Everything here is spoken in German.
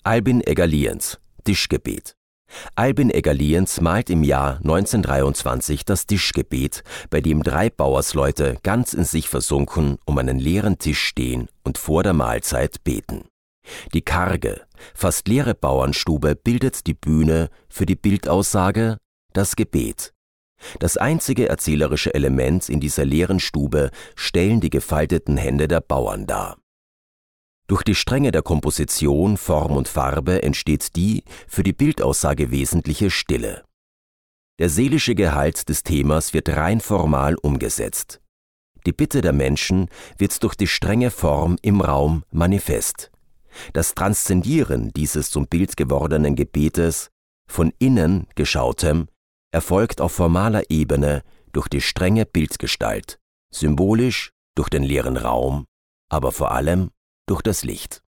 Albin Egger Lienz, Tischgebet. Albin Egger Lienz malt im Jahr 1923 das Tischgebet, bei dem 3 Bauersleute ganz in sich versunken um einen leeren Tisch stehen und vor der Mahlzeit beten. Die karge, fast leere Bauernstube bildet die Bühne für die Bildaussage »Das Gebet«. Das einzige erzählerische Element in dieser leeren Stube stellen die gefalteten Hände der Bauern dar. Durch die Strenge der Komposition, Form und Farbe entsteht die für die Bildaussage wesentliche Stille. Der seelische Gehalt des Themas wird rein formal umgesetzt. Die Bitte der Menschen wird durch die strenge Form im Raum manifest. Das Transzendieren dieses zum Bild gewordenen Gebetes, von innen geschautem, erfolgt auf formaler Ebene durch die strenge Bildgestalt, symbolisch durch den leeren Raum, aber vor allem durch das Licht.